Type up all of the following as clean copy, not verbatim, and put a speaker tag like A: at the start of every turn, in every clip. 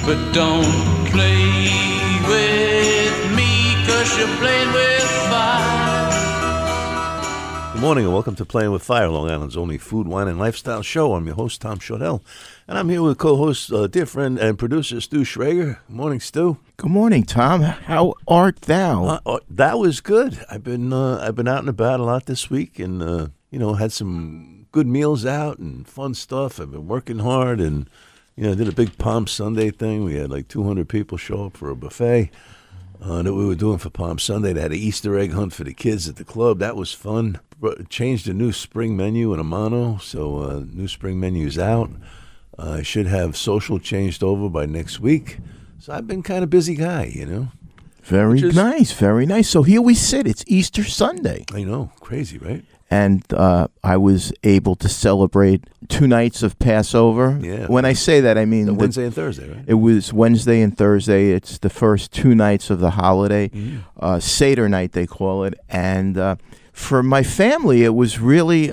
A: But don't play with me, 'cause you're playing with fire.
B: Good morning and welcome to Playing with Fire, Long Island's only food, wine, and lifestyle show. I'm your host, Tom Shortell, and I'm here with co-host, dear friend and producer, Stu Schrager. Good morning, Stu.
C: Good morning, Tom. How art thou?
B: That was good. I've been out and about a lot this week, and had some good meals out and fun stuff. I've been working hard, and did a big Palm Sunday thing. We had like 200 people show up for a buffet that we were doing for Palm Sunday. They had an Easter egg hunt for the kids at the club. That was fun. Changed a new spring menu in Amano, so new spring menu's out. I should have social changed over by next week. So I've been kind of busy guy,
C: Very nice, very nice. So here we sit. It's Easter Sunday.
B: I know, crazy, right?
C: And I was able to celebrate 2 nights of Passover.
B: Yeah.
C: When I say that, I mean
B: Wednesday and Thursday, right?
C: It was Wednesday and Thursday. It's the first 2 nights of the holiday. Seder night, they call it. And for my family, it was really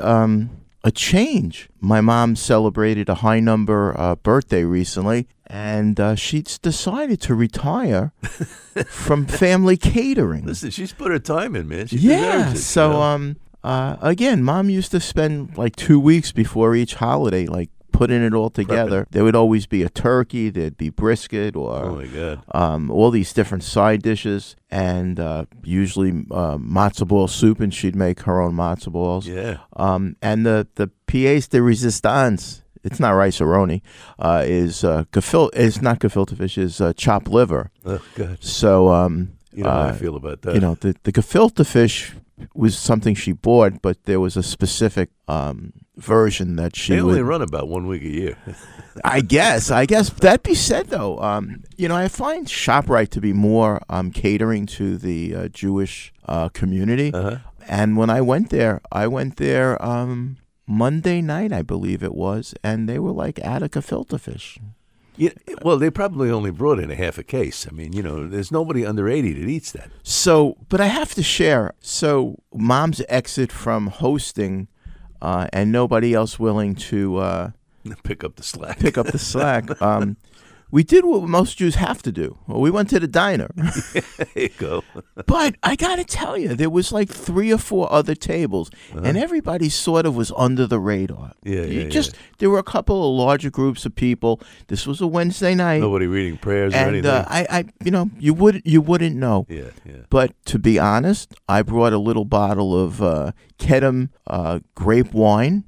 C: a change. My mom celebrated a high number birthday recently, and she's decided to retire from family catering.
B: Listen, she's put her time in, man. She
C: Yeah,
B: deserves it,
C: so again, Mom used to spend like 2 weeks before each holiday, like putting it all together. There would always be a turkey, there'd be brisket, or
B: oh my God,
C: all these different side dishes, and usually matzo ball soup, and she'd make her own matzo balls.
B: Yeah.
C: And the pièce de résistance, it's not rice-a-roni, is it's not gefilte fish, is chopped liver.
B: Oh God.
C: So
B: You know how I feel about that.
C: The gefilte fish was something she bought, but there was a specific version that she
B: They
C: would.
B: only run about 1 week a year.
C: I guess. That be said, though, I find ShopRite to be more catering to the Jewish community.
B: Uh-huh.
C: And when I went there Monday night, I believe it was, and they were like out of gefilte fish.
B: Yeah, well, they probably only brought in a half a case. I mean, there's nobody under 80 that eats that.
C: So, but I have to share. So, Mom's exit from hosting, and nobody else willing to
B: Pick up the slack. We
C: did what most Jews have to do. Well, we went to the diner.
B: There you go.
C: But I got to tell you, there was like 3 or 4 other tables, and everybody sort of was under the radar. There were a couple of larger groups of people. This was a Wednesday night.
B: Nobody reading prayers or
C: And
B: anything.
C: you wouldn't know.
B: Yeah.
C: But to be honest, I brought a little bottle of Kedem grape wine.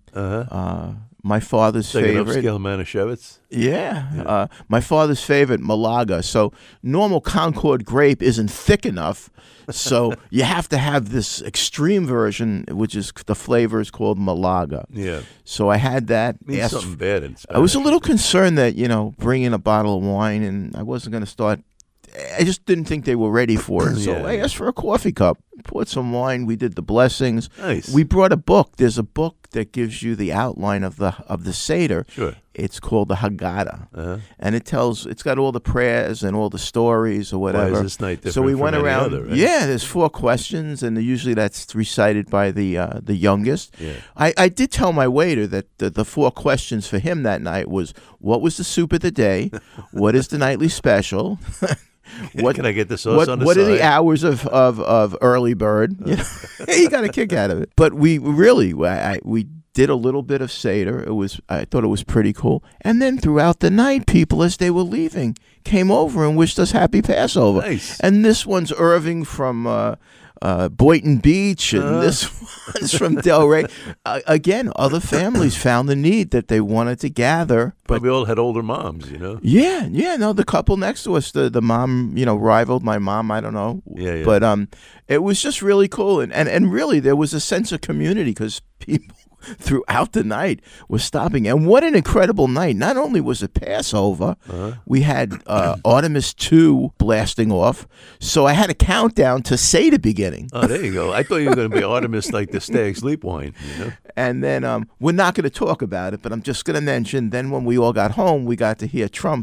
C: My father's
B: Like
C: favorite.
B: an upscale Manischewitz.
C: Yeah. My father's favorite, Malaga. So normal Concord grape isn't thick enough. So you have to have this extreme version, which is the flavor is called Malaga.
B: Yeah.
C: So I had that.
B: Means something bad in Spanish.
C: I was a little concerned that, bringing a bottle of wine, and I wasn't going to start. I just didn't think they were ready for it. So I asked for a coffee cup, poured some wine. We did the blessings.
B: Nice.
C: We brought a book. There's a book that gives you the outline of the Seder.
B: Sure.
C: It's called the Haggadah, and it's got all the prayers and all the stories or whatever.
B: Why is this night different
C: so we
B: from
C: went
B: any
C: around.
B: other, right?
C: Yeah, there's 4 questions, and usually that's recited by the youngest.
B: Yeah.
C: I did tell my waiter that the 4 questions for him that night was, what was the soup of the day? What is the nightly special?
B: What can I get the sauce on the
C: what
B: side?
C: are the hours of early bird? You got a kick out of it. But we really we did a little bit of Seder. I thought it was pretty cool. And then throughout the night, people, as they were leaving, came over and wished us happy Passover.
B: Nice.
C: And this one's Irving from Boynton Beach, and this one's from Delray. Again, other families found the need that they wanted to gather.
B: But we all had older moms,
C: Yeah, no, the couple next to us, the mom, rivaled my mom, I don't know.
B: Yeah.
C: But it was just really cool. And really, there was a sense of community because people throughout the night were stopping. And what an incredible night. Not only was it Passover, we had Artemis 2 blasting off. So I had a countdown to Seder beginning.
B: Oh, there you go. I thought you were going to be Artemis like the Stag Sleep wine,
C: And then we're not going to talk about it, but I'm just going to mention, then when we all got home, we got to hear Trump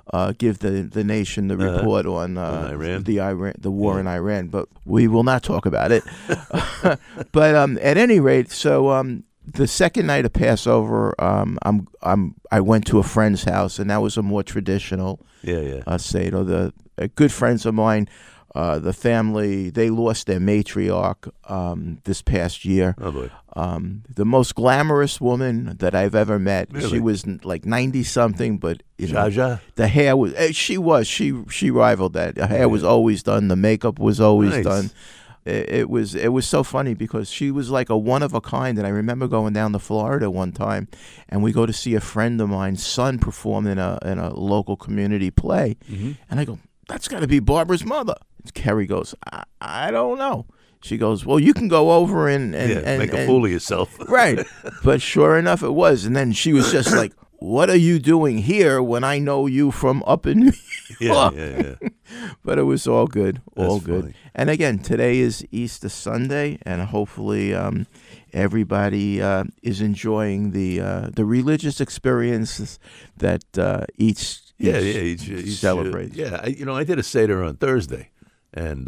C: give the nation the report on
B: Iran?
C: the war in Iran, but we will not talk about it. But at any rate, so the second night of Passover, I went to a friend's house, and that was a more traditional Seder. Good friends of mine, the family, they lost their matriarch this past year.
B: Oh boy.
C: The most glamorous woman that I've ever met.
B: Really?
C: She was like 90-something, but
B: Jaja?
C: the hair was. She rivaled that. The hair was always done. The makeup was always
B: Nice.
C: done. It was so funny because she was like a one of a kind. And I remember going down to Florida one time, and we go to see a friend of mine's son perform in a local community play, and I go, "That's got to be Barbara's mother." Kerry goes, I don't know. She goes, well, you can go over and
B: make a fool of yourself.
C: Right. But sure enough, it was. And then she was just like, what are you doing here when I know you from up in New York?
B: Yeah.
C: But it was all good. All
B: That's
C: good.
B: funny.
C: And again, today is Easter Sunday, and hopefully everybody is enjoying the religious experiences that each celebrates.
B: I did a Seder on Thursday, and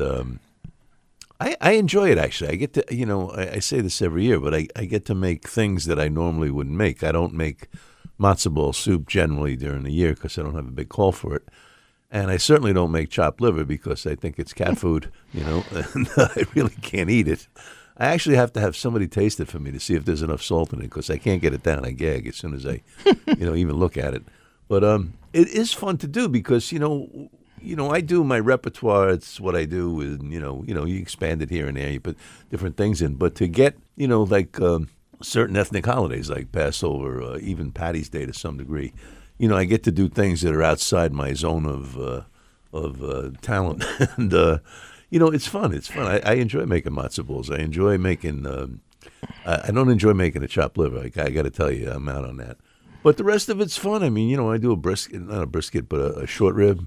B: I enjoy it, actually. I get to, I say this every year, but I get to make things that I normally wouldn't make. I don't make matzo ball soup generally during the year because I don't have a big call for it. And I certainly don't make chopped liver because I think it's cat food, and I really can't eat it. I actually have to have somebody taste it for me to see if there's enough salt in it because I can't get it down. I gag as soon as I, even look at it. But it is fun to do because, I do my repertoire. It's what I do. And, you expand it here and there. You put different things in. But to get, certain ethnic holidays like Passover, even Paddy's Day to some degree, I get to do things that are outside my zone of talent. And, it's fun. It's fun. I enjoy making matzo balls. I enjoy making I don't enjoy making a chopped liver. I got to tell you, I'm out on that. But the rest of it's fun. I mean, I do a brisket, not a brisket, but a short rib,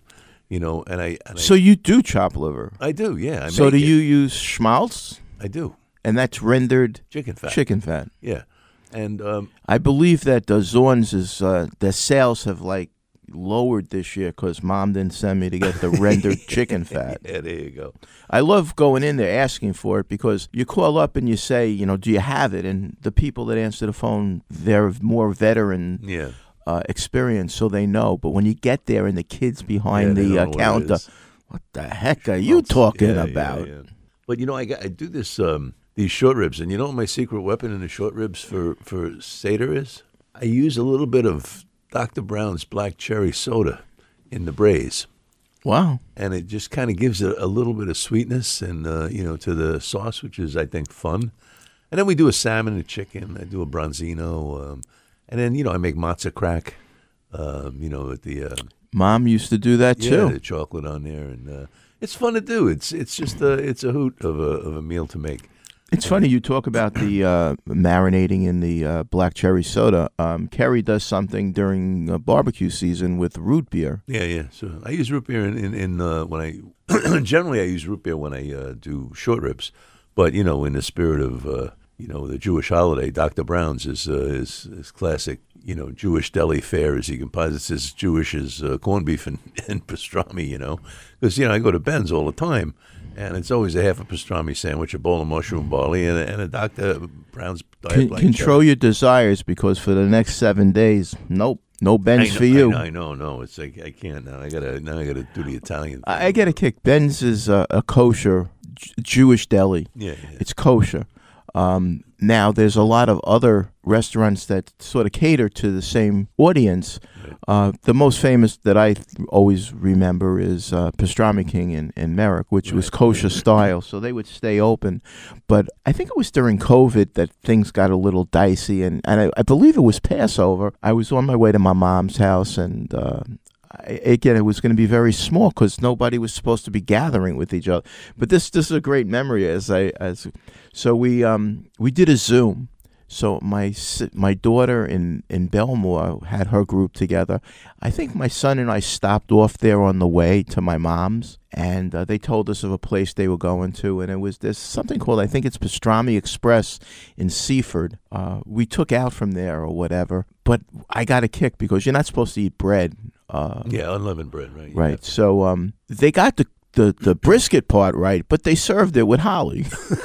C: So you do chop liver?
B: I do, yeah.
C: So do you use schmaltz?
B: I do.
C: And that's rendered
B: Chicken fat.
C: Chicken fat.
B: Yeah. And
C: I believe that Zorn's is their sales have lowered this year because Mom didn't send me to get the rendered chicken fat.
B: Yeah, there you go.
C: I love going in there asking for it because you call up and you say, do you have it? And the people that answer the phone, they're more veteran experience, so they know. But when you get there and the kid's behind the counter, what the heck are you talking about?
B: Yeah. But I do this these short ribs, and what my secret weapon in the short ribs for Seder is? I use a little bit of Dr. Brown's black cherry soda in the braise.
C: Wow.
B: And it just kind of gives a little bit of sweetness and, to the sauce, which is, I think, fun. And then we do a salmon and chicken. I do a bronzino. And then, I make matzo crack, with the...
C: Mom used to do that, too.
B: Yeah, the chocolate on there. And it's fun to do. It's just it's a hoot of a meal to make.
C: It's funny you talk about the marinating in the black cherry soda. Kerry does something during barbecue season with root beer.
B: Yeah. So I use root beer in when I generally I use root beer when I do short ribs, but in the spirit of the Jewish holiday, Dr. Brown's is classic. Jewish deli fare as you can possibly. It's as Jewish as corned beef and pastrami. Because I go to Ben's all the time. And it's always a half a pastrami sandwich, a bowl of mushroom barley, and a Dr. Brown's diet black
C: Control
B: cherry.
C: your desires because for the next 7 days, nope, no Ben's for you.
B: I know. No, it's like I can't now. I gotta do the Italian thing.
C: I get a kick. Ben's is a kosher Jewish deli.
B: Yeah.
C: It's kosher. Now, there's a lot of other restaurants that sort of cater to the same audience. The most famous that I always remember is Pastrami King in Merrick, which was kosher style, so they would stay open. But I think it was during COVID that things got a little dicey, and I believe it was Passover. I was on my way to my mom's house, and again, it was going to be very small because nobody was supposed to be gathering with each other. But this is a great memory. So we did a Zoom So my daughter in Belmore had her group together. I think my son and I stopped off there on the way to my mom's, and they told us of a place they were going to, and there's something called, I think it's Pastrami Express in Seaford. We took out from there or whatever, but I got a kick because you're not supposed to eat bread.
B: Yeah, unleavened bread, right?
C: Right. So they got the brisket part right, but they served it with holly.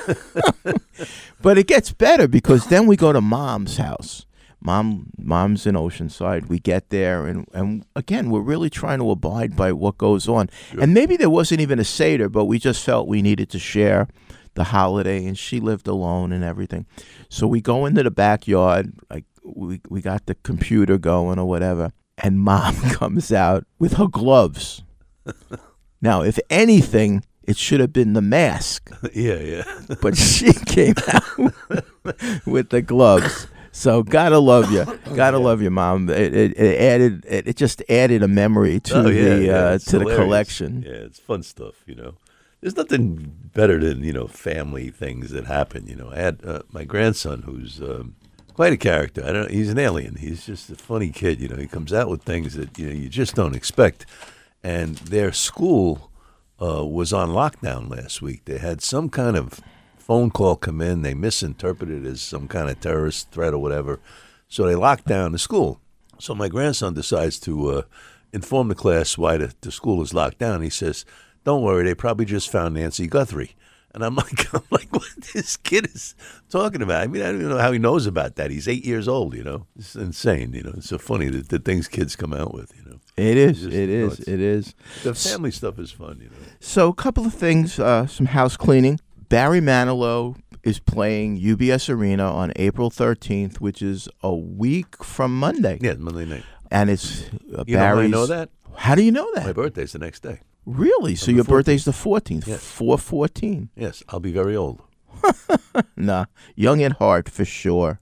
C: But it gets better because then we go to Mom's house. Mom's in Oceanside. We get there, and again, we're really trying to abide by what goes on. Sure. And maybe there wasn't even a Seder, but we just felt we needed to share the holiday, and she lived alone and everything. So we go into the backyard, like we got the computer going or whatever, and Mom comes out with her gloves. Now, if anything, it should have been the mask.
B: Yeah.
C: But she came out with the gloves. So gotta love you, love you, Mom. It just added a memory to the collection.
B: Yeah, it's fun stuff. There's nothing better than family things that happen. I had my grandson who's quite a character. He's an alien. He's just a funny kid. He comes out with things that you just don't expect. And their school was on lockdown last week. They had some kind of phone call come in. They misinterpreted it as some kind of terrorist threat or whatever. So they locked down the school. So my grandson decides to inform the class why the school is locked down. He says, "Don't worry, they probably just found Nancy Guthrie." And I'm like, what this kid is talking about? I mean, I don't even know how he knows about that. He's 8 years old, It's insane, It's so funny the things kids come out with,
C: It is. It is.
B: The family stuff is fun,
C: So a couple of things, some house cleaning. Barry Manilow is playing UBS Arena on April 13th, which is a week from Monday.
B: Yeah, Monday night.
C: And it's
B: Barry's.
C: I
B: know that?
C: How do you know that?
B: My birthday's the next day.
C: Really? So your birthday's the 14th?
B: Yes.
C: 4/14.
B: Yes, I'll be very old.
C: Nah, young at heart for sure.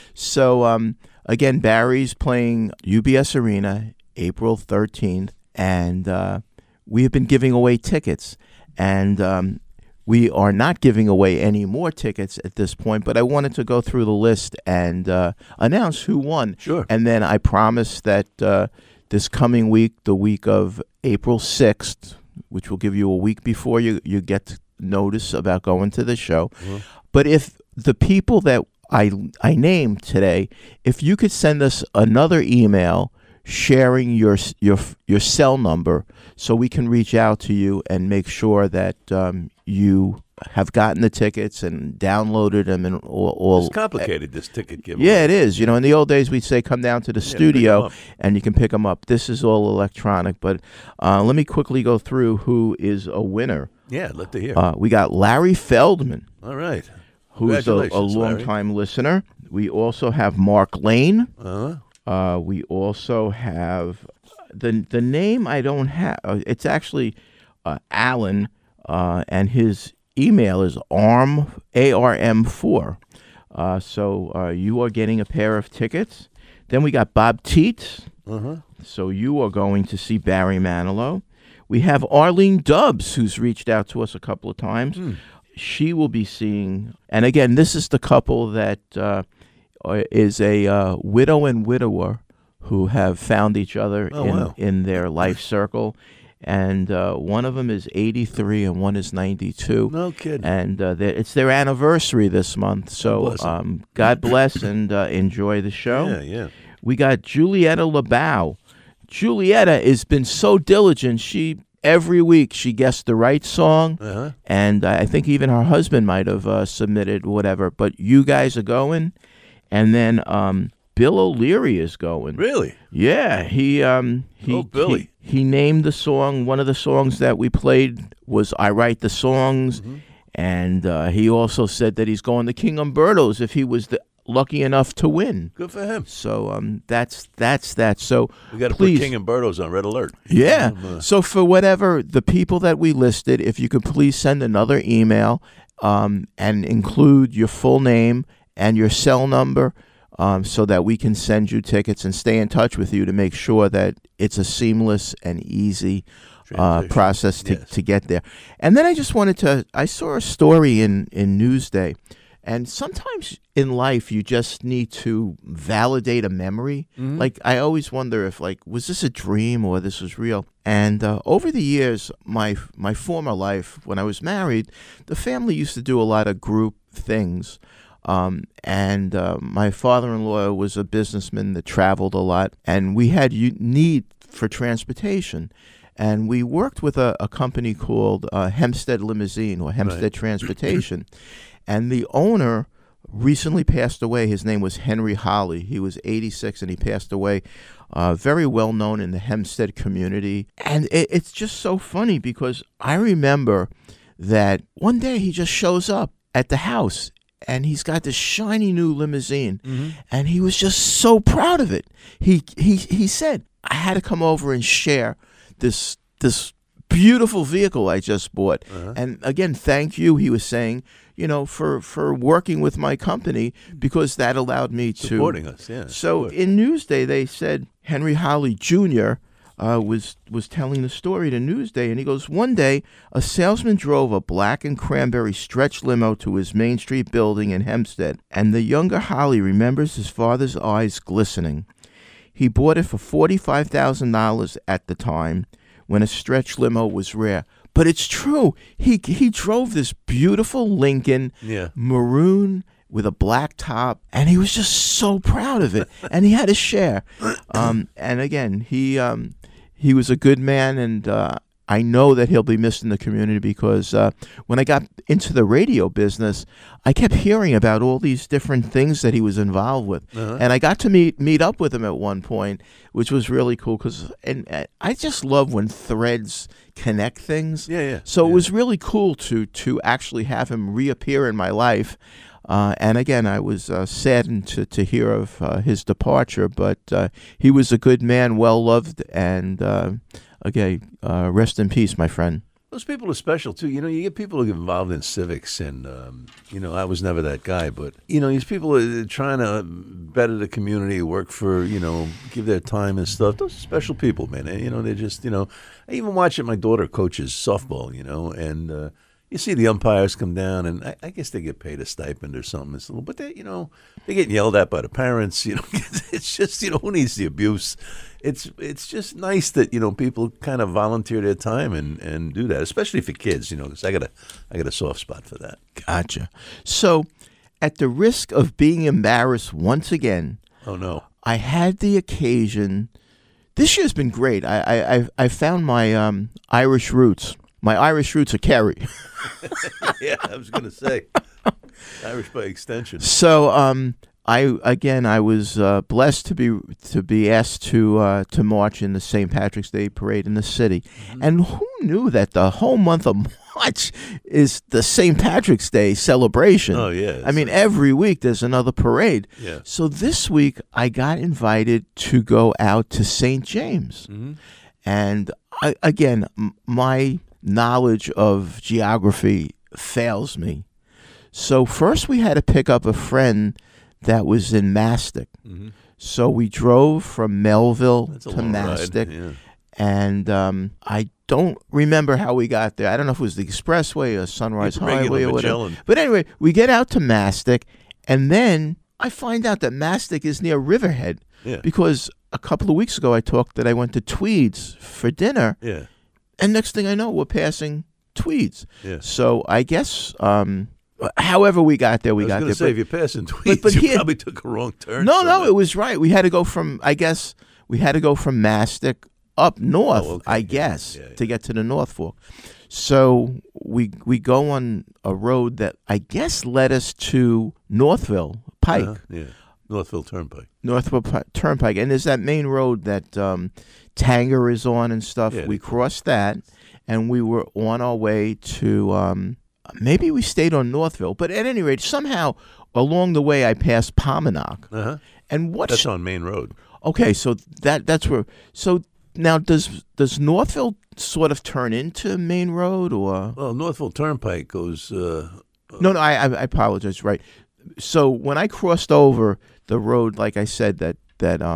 C: So, again, Barry's playing UBS Arena April 13th, and we have been giving away tickets. And we are not giving away any more tickets at this point, but I wanted to go through the list and announce who won.
B: Sure.
C: And then I promise that this coming week, the week of April 6th, which will give you a week before you get notice about going to the show. Mm-hmm. But if the people that I named today, if you could send us another email sharing your cell number so we can reach out to you and make sure that you have gotten the tickets and downloaded them and all.
B: It's complicated, this ticket giveaway.
C: Yeah, it is. In the old days we'd say come down to the studio and you can pick them up. This is all electronic, but let me quickly go through who is a winner.
B: Yeah, I'd love to hear.
C: We got Larry Feldman.
B: All right.
C: Who's a longtime listener. We also have Mark Lane. We also have the name I don't have. It's actually Alan, and his email is arm4. So you are getting a pair of tickets. Then we got Bob Teets. So you are going to see Barry Manilow. We have Arlene Dubs, who's reached out to us a couple of times. She will be seeing, and again, this is the couple that is a widow and widower who have found each other in their life circle. And one of them is 83 and one is 92.
B: No kidding.
C: And it's their anniversary this month. So God bless and enjoy the show.
B: Yeah.
C: We got Julietta LeBow. Julietta has been so diligent. Every week she guessed the right song. And I think even her husband might have submitted whatever. But you guys are going. And then Bill O'Leary is going.
B: Really?
C: Yeah.
B: Billy.
C: He named the song. One of the songs that we played was I Write the Songs. And he also said that he's going to King Umberto's if he was lucky enough to win.
B: Good for him.
C: So that's that. So
B: we got to put King Umberto's on red alert.
C: Yeah. So for whatever the people that we listed, if you could please send another email and include your full name and your cell number so that we can send you tickets and stay in touch with you to make sure that it's a seamless and easy process to get there. And then I just wanted I saw a story in Newsday, And sometimes in life, you just need to validate a memory. Like, I always wonder if, like, was this a dream or this was real? And over the years, my former life, when I was married, the family used to do a lot of group things. And my father-in-law was a businessman that traveled a lot, and we had need for transportation. And we worked with a company called Hempstead Limousine or Hempstead Transportation. And the owner recently passed away. His name was Henry Holly. He was 86 and he passed away. Very well known in the Hempstead community. And it's just so funny because I remember that one day he just shows up at the house and he's got this shiny new limousine. And he was just so proud of it. He said, I had to come over and share this beautiful vehicle I just bought. And again, thank you, he was saying, for working with my company, because that allowed me to
B: supporting us. Yeah.
C: So in Newsday, they said Henry Holly Jr. Was telling the story to Newsday, and he goes, one day a salesman drove a black and cranberry stretch limo to his Main Street building in Hempstead, and the younger Holly remembers his father's eyes glistening. He bought it for $45,000 at the time, when a stretch limo was rare. But it's true. He drove this beautiful Lincoln, maroon with a black top, and he was just so proud of it. And he had to share. And again, he was a good man, and I know that he'll be missed in the community because when I got into the radio business, I kept hearing about all these different things that he was involved with. And I got to meet up with him at one point, which was really cool because I just love when threads connect things. So it was really cool to actually have him reappear in my life. And again, I was saddened to hear of his departure, but he was a good man, well loved, and rest in peace, my friend.
B: Those people are special, too. You get people who get involved in civics, and, I was never that guy. But, these people are trying to better the community, work for, give their time and stuff. Those are special people, man. And, they're just, I even watch it. My daughter coaches softball, and you see the umpires come down, and I guess they get paid a stipend or something. But they, they're getting yelled at by the parents. It's just, who needs the abuse? It's just nice that people kind of volunteer their time and do that, especially for kids. Because I got a soft spot for that.
C: Gotcha. So, at the risk of being embarrassed once again,
B: oh no,
C: I had the occasion. This year's been great. I found my Irish roots. My Irish roots are Kerry.
B: Yeah, I was going to say Irish by extension.
C: So, I was blessed to be asked to march in the St. Patrick's Day parade in the city, and who knew that the whole month of March is the St. Patrick's Day celebration?
B: Oh yeah,
C: I mean every week there's another parade.
B: Yeah.
C: So this week I got invited to go out to St. James, and again my knowledge of geography fails me. So first we had to pick up a friend that was in Mastic. So we drove from Melville to Mastic. And I don't remember how we got there. I don't know if it was the expressway or Sunrise Highway or whatever. But anyway, we get out to Mastic, and then I find out that Mastic is near Riverhead. Because a couple of weeks ago I talked that I went to Tweeds for dinner. And next thing I know, we're passing Tweeds. So I guess, however we got there, we got there.
B: I was going to say, if you're passing Tweeds, you probably took a wrong turn.
C: No, it was right. We had to go from, Mastic up north, to get to the North Fork. So we go on a road that I guess led us to Northville Pike.
B: Northville Turnpike.
C: Northville Turnpike. And there's that main road that Tanger is on and stuff. We crossed that, and we were on our way to, maybe we stayed on Northville. But at any rate, somehow along the way I passed Pominack. And
B: that's on Main Road.
C: Okay, so that's where. So now does Northville sort of turn into Main Road, or?
B: Well, Northville Turnpike goes.
C: No, I apologize. Right. So when I crossed over the road, like I said, that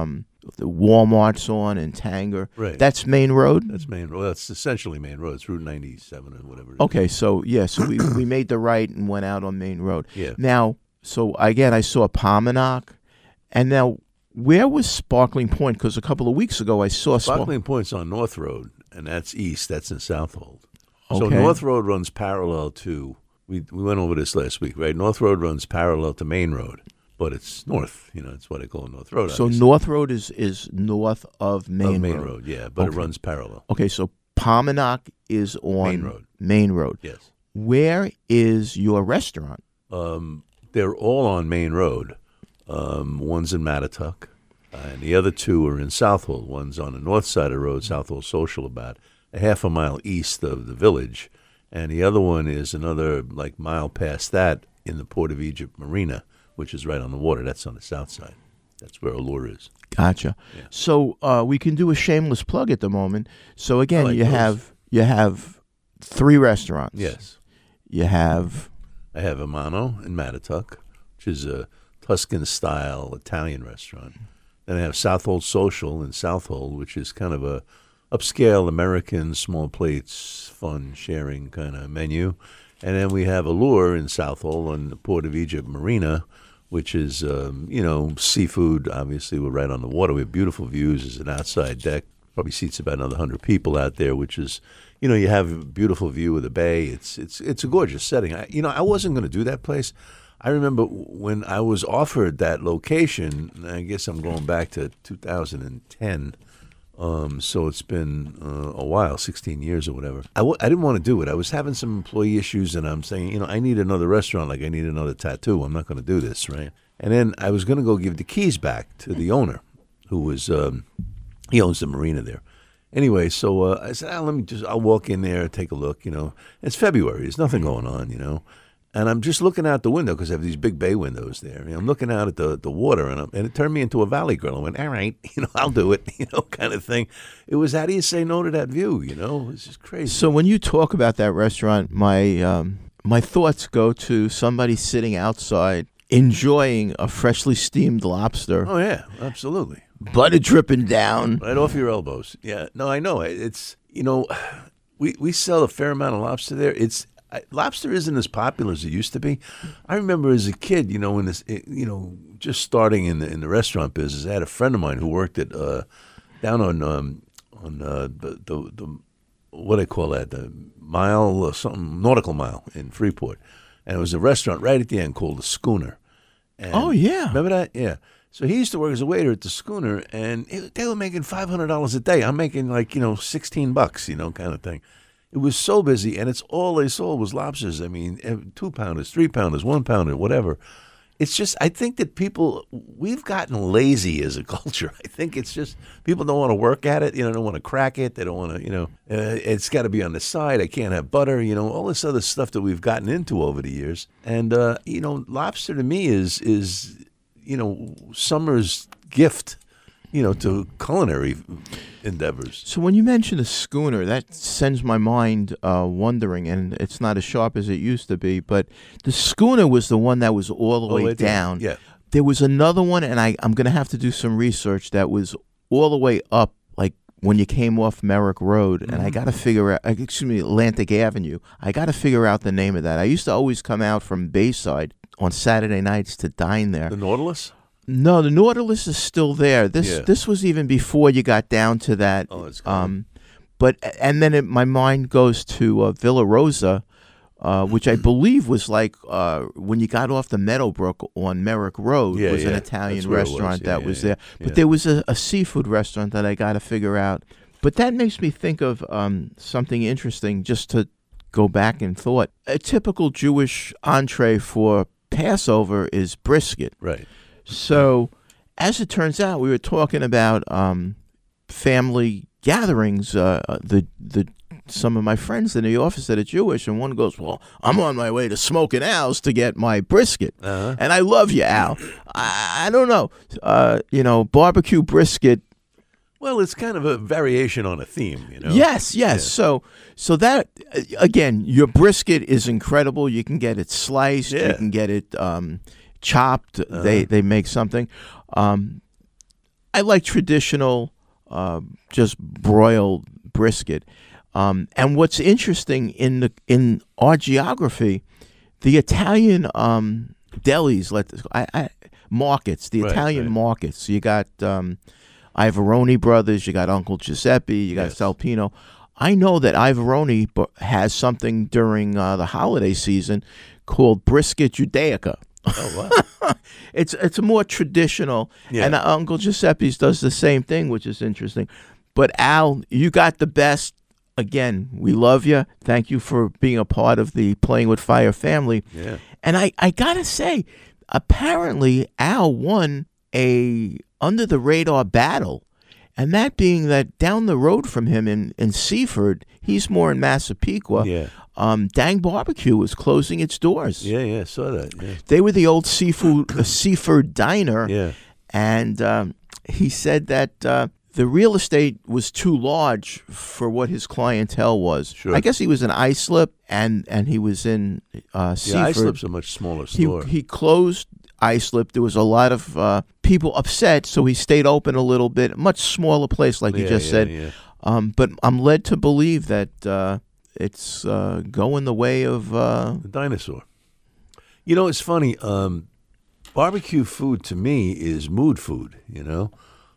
C: the Walmart's on and Tanger.
B: Right.
C: That's Main Road?
B: That's Main Road. That's essentially Main Road. It's Route 97 or whatever it is.
C: Okay, so we made the right and went out on Main Road.
B: Yeah.
C: Now, so again, I saw Pominock, and now where was Sparkling Point? Because a couple of weeks ago I saw
B: Sparkling Point's on North Road, and that's east. That's in Southold. So
C: Okay.
B: North Road runs parallel to, we went over this last week, right? North Road runs parallel to Main Road, but it's north. That's what I call North Road.
C: So
B: obviously.
C: North Road is north of Main
B: Road, yeah, but it runs parallel.
C: Okay, so Pominock is on
B: Main Road.
C: Main Road.
B: Yes.
C: Where is your restaurant?
B: They're all on Main Road. One's in Mattatuck, and the other two are in Southold. One's on the north side of the road, Southold Social, about a half a mile east of the village, and the other one is another mile past that in the Port of Egypt Marina, which is right on the water. That's on the south side. That's where Allure is.
C: Gotcha.
B: Yeah.
C: So we can do a shameless plug at the moment. So again,
B: like
C: you
B: those.
C: have 3 restaurants.
B: Yes.
C: You have
B: I have Amano in Mattatuck, which is a Tuscan-style Italian restaurant. Then I have Southold Social in Southold, which is kind of a upscale American, small plates, fun sharing kind of menu. And then we have Allure in Southold on the Port of Egypt Marina, which is, seafood. Obviously, we're right on the water. We have beautiful views. There's an outside deck. Probably seats about another 100 people out there, which is, you have a beautiful view of the bay. It's a gorgeous setting. I wasn't going to do that place. I remember when I was offered that location, I guess I'm going back to 2010, so it's been a while, 16 years or whatever. I didn't want to do it. I was having some employee issues, and I'm saying, I need another restaurant like I need another tattoo. I'm not going to do this, right? And then I was going to go give the keys back to the owner, who was, he owns the marina there. Anyway, so I said, I'll walk in there, take a look, It's February. There's nothing going on, And I'm just looking out the window because I have these big bay windows there. I'm looking out at the water, and it turned me into a valley girl. I went, all right, I'll do it, kind of thing. It was, how do you say no to that view, It's just crazy.
C: So when you talk about that restaurant, my thoughts go to somebody sitting outside enjoying a freshly steamed lobster,
B: Oh, yeah, absolutely.
C: butter dripping down.
B: Right off your elbows. Yeah, no, I know. It's, we sell a fair amount of lobster there. Lobster isn't as popular as it used to be. I remember as a kid, when this, just starting in the restaurant business, I had a friend of mine who worked at down on the what do they call that, the mile or something, Nautical Mile in Freeport, and it was a restaurant right at the end called the Schooner. And
C: Oh, yeah.
B: remember that? Yeah. So he used to work as a waiter at the Schooner, and they were making $500 a day. I'm making $16, kind of thing. It was so busy, and it's all they sold was lobsters. I mean, 2-pounders, 3-pounders, 1-pounder, whatever. It's just, I think that we've gotten lazy as a culture. I think it's just, people don't want to work at it, don't want to crack it. They don't want to, it's got to be on the side. I can't have butter, all this other stuff that we've gotten into over the years. And, lobster to me is summer's gift, to culinary endeavors.
C: So when you mention a schooner, that sends my mind wondering, and it's not as sharp as it used to be, but the Schooner was the one that was all the way down.
B: Yeah.
C: There was another one, and I'm going to have to do some research, that was all the way up, like when you came off Merrick Road, and I got to figure out, Atlantic Avenue. I got to figure out the name of that. I used to always come out from Bayside on Saturday nights to dine there.
B: The Nautilus?
C: No, the Nautilus is still there. This was even before you got down to that.
B: Oh, it's gone.
C: And then my mind goes to Villa Rosa, which I believe was like when you got off the Meadowbrook on Merrick Road,
B: Yeah,
C: was an
B: yeah.
C: Italian
B: That's where it was.
C: restaurant
B: Yeah,
C: that
B: yeah,
C: was
B: yeah.
C: there. But
B: Yeah.
C: there was a seafood restaurant that I got to figure out. But that makes me think of something interesting, just to go back in thought. A typical Jewish entree for Passover is brisket.
B: Right.
C: So, as it turns out, we were talking about family gatherings. Some of my friends in the office that are Jewish, and one goes, "Well, I'm on my way to Smoking Al's to get my brisket," and I love you, Al. I don't know, barbecue brisket.
B: Well, it's kind of a variation on a theme,
C: Yes. So that again, your brisket is incredible. You can get it sliced. You
B: Yeah.
C: can get it chopped. They make something. I like traditional, just broiled brisket. And what's interesting in our geography, the Italian delis, markets, the Italian markets. You got Ivaroni Brothers, you got Uncle Giuseppe, you got Salpino. I know that Ivaroni has something during the holiday season called brisket Judaica.
B: Oh, wow.
C: It's a more traditional, and Uncle Giuseppe's does the same thing, which is interesting. But Al, you got the best. Again, we love you. Thank you for being a part of the Playing with Fire family.
B: Yeah.
C: And I gotta say, apparently Al won a under the radar battle, and that being that down the road from him in Seaford, he's more in Massapequa.
B: Yeah.
C: Dang Barbecue was closing its doors.
B: Yeah, saw that. Yeah.
C: They were the old Seaford diner.
B: Yeah.
C: And he said that the real estate was too large for what his clientele was.
B: Sure.
C: I guess he was in Islip and he was in Seaford.
B: Yeah, Islip's a much smaller store.
C: He closed Islip. There was a lot of people upset, so he stayed open a little bit. Much smaller place, like you just said.
B: Yeah.
C: But I'm led to believe that it's going the way of
B: the dinosaur. You know, it's funny. Barbecue food to me is mood food. You know,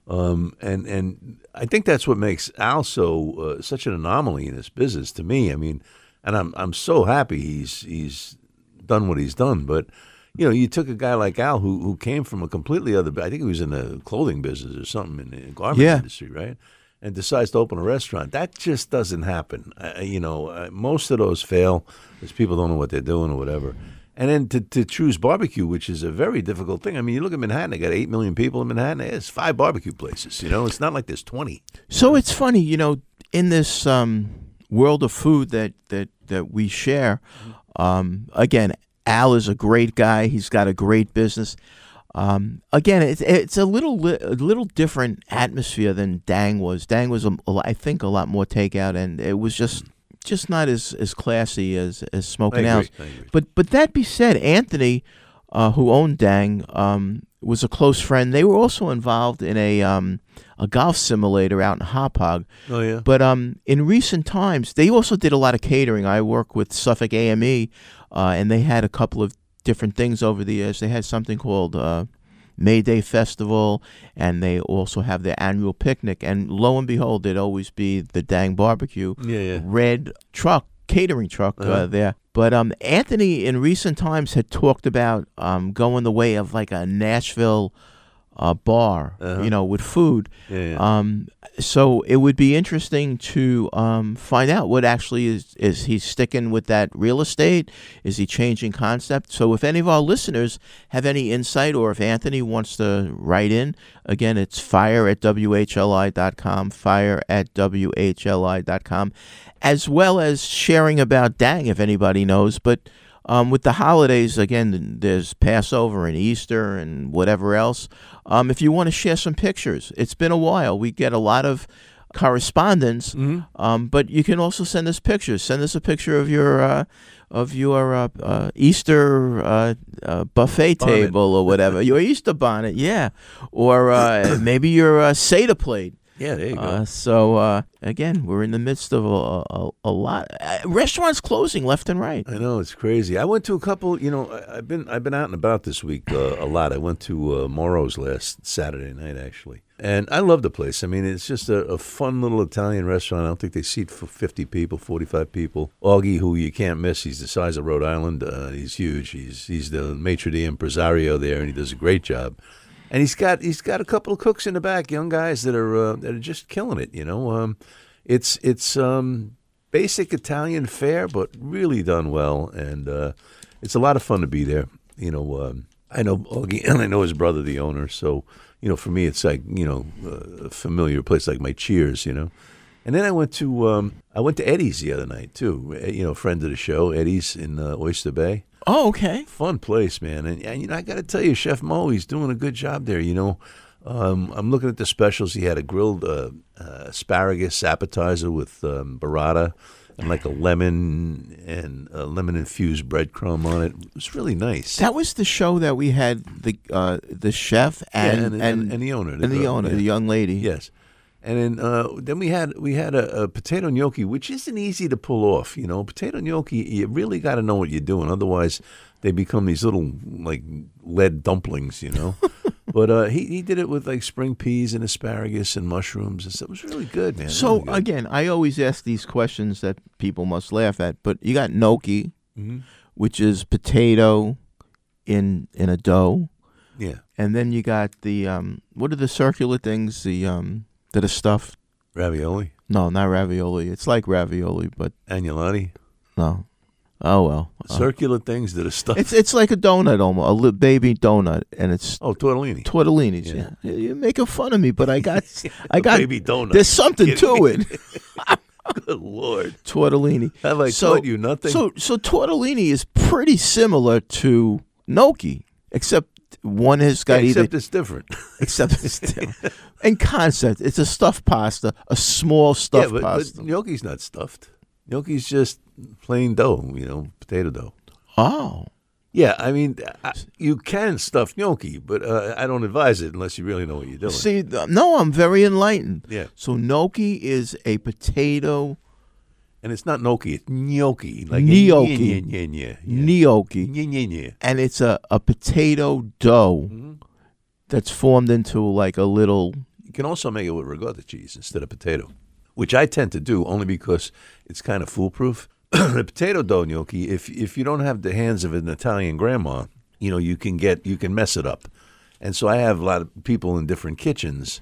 B: and I think that's what makes Al so such an anomaly in this business to me. I mean, and I'm so happy he's done what he's done. But you know, you took a guy like Al who came from a completely other. I think he was in the clothing business or something in the garment industry, right? And decides to open a restaurant. That just doesn't happen. Most of those fail because people don't know what they're doing or whatever. And then to choose barbecue, which is a very difficult thing. I mean, you look at Manhattan, they got 8 million people in Manhattan. There's 5 barbecue places, you know. It's not like there's 20.
C: So it's funny, you know, in this world of food that we share, again, Al is a great guy. He's got a great business. Again, it's a little different atmosphere than Dang was. Dang was, I think, a lot more takeout, and it was just not as classy as Smoking Al's. But that be said, Anthony, who owned Dang, was a close friend. They were also involved in a golf simulator out in Hauppauge.
B: Oh yeah.
C: But in recent times, they also did a lot of catering. I work with Suffolk AME, and they had a couple of different things over the years. They had something called May Day Festival, and they also have their annual picnic. And lo and behold, there'd always be the Dang Barbecue red truck, catering truck there. But Anthony, in recent times, had talked about going the way of like a Nashville bar, you know, with food. So it would be interesting to find out what actually is he sticking with that real estate? Is he changing concept? So if any of our listeners have any insight, or if Anthony wants to write in, again, it's fire@whli.com, fire@whli.com, as well as sharing about Dang if anybody knows. But with the holidays, again, there's Passover and Easter and whatever else. If you want to share some pictures, it's been a while. We get a lot of correspondence, but you can also send us pictures. Send us a picture of your Easter buffet table or whatever, your Easter bonnet, or maybe your Seder plate.
B: Yeah, there you go.
C: So again, we're in the midst of a lot restaurants closing left and right.
B: I know, it's crazy. I went to a couple. You know, I've been out and about this week a lot. I went to Moro's last Saturday night actually, and I love the place. I mean, it's just a fun little Italian restaurant. I don't think they seat for 50 people, 45 people. Augie, who you can't miss, he's the size of Rhode Island. He's huge. He's the maitre d' impresario there, and he does a great job. And he's got a couple of cooks in the back, young guys that are just killing it. You know, it's basic Italian fare, but really done well, and it's a lot of fun to be there. You know, I know Augie, and I know his brother, the owner. So you know, for me, it's like a familiar place, like my Cheers. You know, and then I went to Eddie's the other night too. You know, friend of the show, Eddie's in Oyster Bay.
C: Oh, okay.
B: Fun place, man. And you know, I got to tell you, Chef Mo, he's doing a good job there. You know, I'm looking at the specials. He had a grilled asparagus appetizer with burrata. and like a lemon and a lemon infused breadcrumb on it. It was really nice.
C: That was the show that we had the chef and
B: the owner,
C: the young lady.
B: Yes. And then we had a potato gnocchi, which isn't easy to pull off. You know, potato gnocchi, you really got to know what you're doing. Otherwise, they become these little like lead dumplings. You know, but he did it with like spring peas and asparagus and mushrooms. And stuff. It was really good, man.
C: So
B: really good.
C: again, I always ask these questions that people must laugh at. But you got gnocchi, which is potato in a dough,
B: yeah,
C: and then you got the what are the circular things? That are stuffed.
B: ravioli,
C: No, not ravioli. It's like ravioli, but
B: agnolotti,
C: no. Oh well.
B: circular things that are stuffed.
C: It's like a donut almost, a little baby donut, and it's
B: tortellini.
C: tortellinis. Yeah. You're making fun of me, but I got
B: baby donut.
C: There's something to it.
B: Good Lord.
C: Tortellini.
B: Have I taught you nothing?
C: So tortellini is pretty similar to gnocchi, except one has got
B: except it's different.
C: Except it's different. In concept, it's a stuffed pasta, a small stuffed pasta.
B: But gnocchi's not stuffed. Gnocchi's just plain dough, potato dough.
C: Oh.
B: Yeah, I mean, you can stuff gnocchi, but I don't advise it unless you really know what you're doing.
C: See, no, I'm very enlightened.
B: Yeah.
C: So gnocchi is a potato.
B: And it's not gnocchi, it's gnocchi. Like
C: Gnocchi.
B: Gnocchi.
C: And it's a potato dough that's formed into like a little...
B: You can also make it with ricotta cheese instead of potato, which I tend to do only because it's kind of foolproof. The potato dough gnocchi, if you don't have the hands of an Italian grandma, you can mess it up. And so I have a lot of people in different kitchens,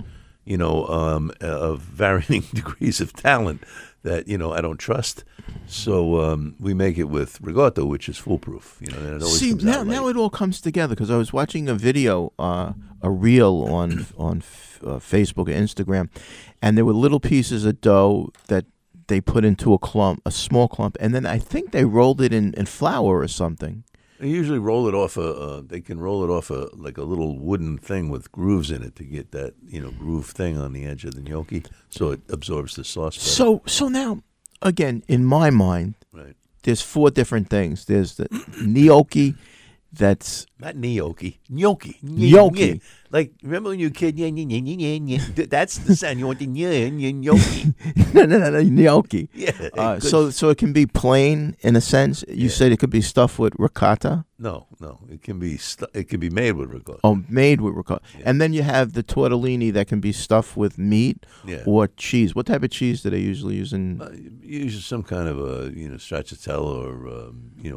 B: of varying degrees of talent that I don't trust. So we make it with ricotta, which is foolproof. And it always
C: See,
B: comes out
C: now it all comes together because I was watching a video, a reel on Facebook and Instagram, and there were little pieces of dough that they put into a small clump, and then I think they rolled it in flour or something.
B: They usually roll it off they can roll it off like a little wooden thing with grooves in it to get that, groove thing on the edge of the gnocchi so it absorbs the sauce better.
C: So now, again, in my mind,
B: Right.
C: there's 4 different things. There's the gnocchi that's...
B: Not gnocchi. Gnocchi.
C: Gnocchi.
B: Like, remember when you were a kid? That's the sound. You want the gnocchi.
C: no, gnocchi.
B: Yeah.
C: So it can be plain in a sense. You said it could be stuffed with ricotta.
B: No. It can be made with ricotta.
C: Oh, made with ricotta. Yeah. And then you have the tortellini that can be stuffed with meat or cheese. What type of cheese do they usually use in?
B: Usually some kind of stracciatella or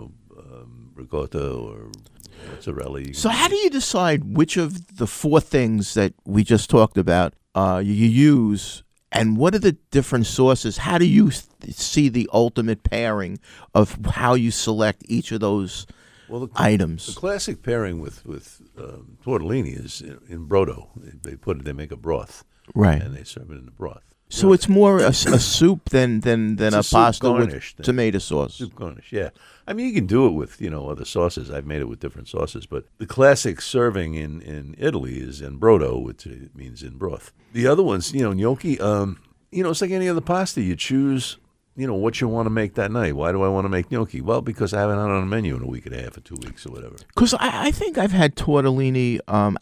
B: ricotta or mozzarella.
C: So how do you decide which of the 4 things that we just talked about you use, and what are the different sauces? How do you see the ultimate pairing of how you select each of those items?
B: The classic pairing with tortellini is in brodo. They make a broth,
C: right,
B: and they serve it in the broth.
C: So it's more a soup than a pasta with tomato sauce.
B: Soup garnish, yeah. I mean, you can do it with other sauces. I've made it with different sauces, but the classic serving in Italy is in brodo, which means in broth. The other ones, gnocchi. It's like any other pasta. You choose, what you want to make that night. Why do I want to make gnocchi? Well, because I haven't had it on the menu in a week and a half or 2 weeks or whatever.
C: Because I think I've had tortellini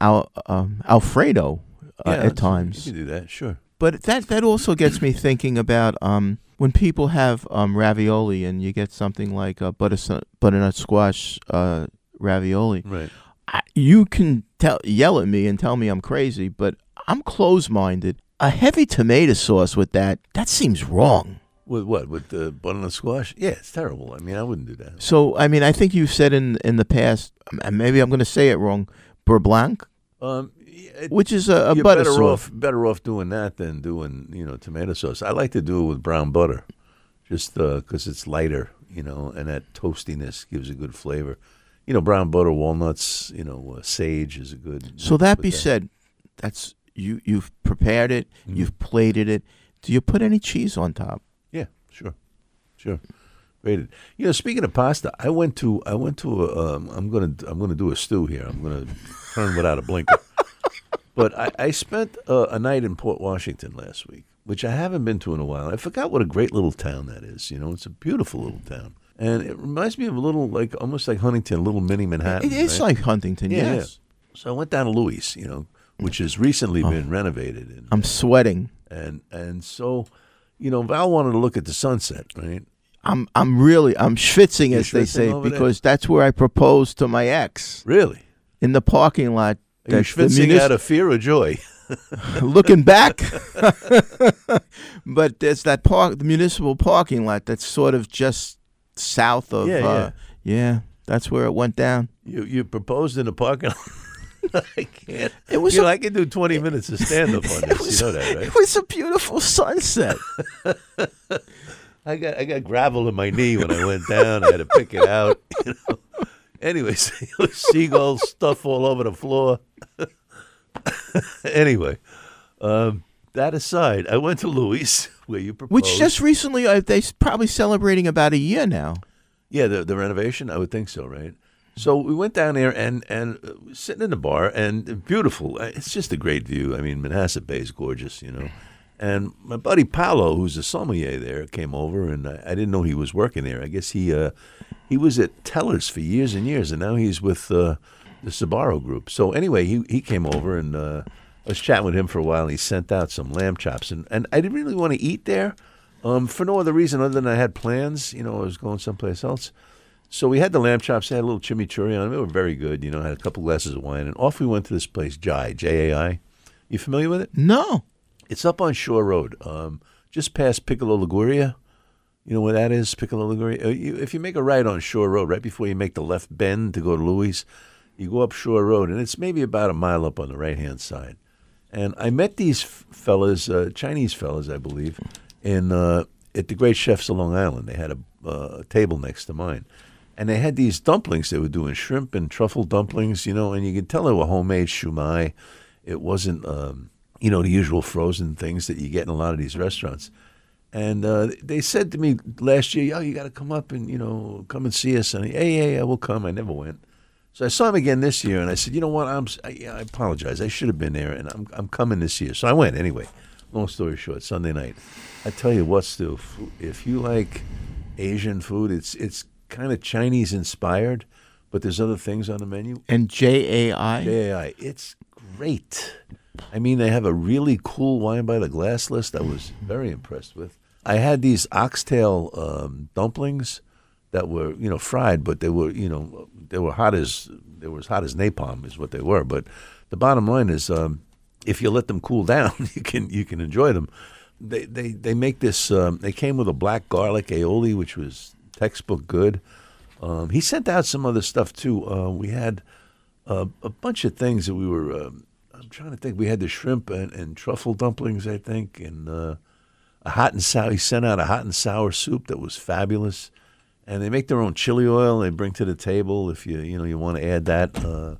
C: Alfredo at times.
B: You can do that, sure.
C: But that also gets me thinking about when people have ravioli and you get something like butternut squash ravioli.
B: Right.
C: You can yell at me and tell me I'm crazy, but I'm closed-minded. A heavy tomato sauce with that seems wrong.
B: With what? With the butternut squash? Yeah, it's terrible. I mean, I wouldn't do that.
C: So, I mean, I think you've said in the past, and maybe I'm going to say it wrong, beurre blanc? Which is a butter sauce.
B: Better off doing that than doing tomato sauce. I like to do it with brown butter, just because it's lighter, and that toastiness gives a good flavor. Brown butter, walnuts, sage is a good.
C: So that be said, that's you've prepared it, you've plated it. Do you put any cheese on top?
B: Yeah, sure. Rated. Speaking of pasta, I went to I'm gonna do a stew here. I'm gonna turn without a blinker. But I spent a night in Port Washington last week, which I haven't been to in a while. I forgot what a great little town that is. It's a beautiful little town. And it reminds me of a little, almost like Huntington, a little mini Manhattan.
C: It is
B: right?
C: like Huntington,
B: Yeah,
C: yes.
B: yeah. So I went down to Louis, which has recently been renovated. And,
C: I'm sweating.
B: and so, Val wanted to look at the sunset, right?
C: I'm schwitzing, as they
B: schwitzing
C: say,
B: over there?
C: because that's where I proposed to my ex
B: Really?
C: in the parking lot.
B: Are you schwitzing out of fear or joy?
C: Looking back, but there's the municipal parking lot that's sort of just south of.
B: Yeah.
C: That's where it went down.
B: You proposed in the parking lot. I can't.
C: It was
B: I can do 20 minutes of stand up on this. You know that, right?
C: It was a beautiful sunset.
B: I got gravel in my knee when I went down. I had to pick it out. Anyways, seagulls, stuff all over the floor. Anyway, that aside, I went to Louis, where you proposed.
C: Which just recently, they're probably celebrating about a year now.
B: Yeah, the renovation, I would think so, right? So we went down there and sitting in the bar, and beautiful. It's just a great view. I mean, Manhasset Bay is gorgeous, And my buddy Paolo, who's a sommelier there, came over, and I didn't know he was working there. I guess he was at Teller's for years and years, and now he's with the Sbarro Group. So anyway, he came over, and I was chatting with him for a while, and he sent out some lamb chops. And I didn't really want to eat there for no other reason other than I had plans. I was going someplace else. So we had the lamb chops. They had a little chimichurri on them. They were very good. Had a couple glasses of wine. And off we went to this place, Jai, Jai. You familiar with it?
C: No.
B: It's up on Shore Road, just past Piccolo Liguria. You know where that is, Piccolo Liguria? If you make a right on Shore Road, right before you make the left bend to go to Louis, you go up Shore Road, and it's maybe about a mile up on the right-hand side. And I met these fellas, Chinese fellas, I believe, at the Great Chefs of Long Island. They had a table next to mine. And they had these dumplings they were doing, shrimp and truffle dumplings, and you could tell they were homemade shumai. It wasn't, the usual frozen things that you get in a lot of these restaurants. And they said to me last year, you got to come up and, come and see us. And I will come. I never went. So I saw him again this year, and I said, you know what, I apologize. I should have been there, and I'm coming this year. So I went anyway. Long story short, Sunday night. I tell you what, Stu, if you like Asian food, it's kind of Chinese inspired, but there's other things on the menu.
C: And JAI?
B: JAI. It's great. I mean, they have a really cool wine by the glass list I was very impressed with. I had these oxtail dumplings that were, fried, but they were, they were as hot as napalm is what they were. But the bottom line is, if you let them cool down, you can enjoy them. They make this. They came with a black garlic aioli, which was textbook good. He sent out some other stuff too. We had a bunch of things that we were. I'm trying to think. We had the shrimp and truffle dumplings, I think, and a hot and sour. He sent out a hot and sour soup that was fabulous. And they make their own chili oil. They bring to the table if you want to add that.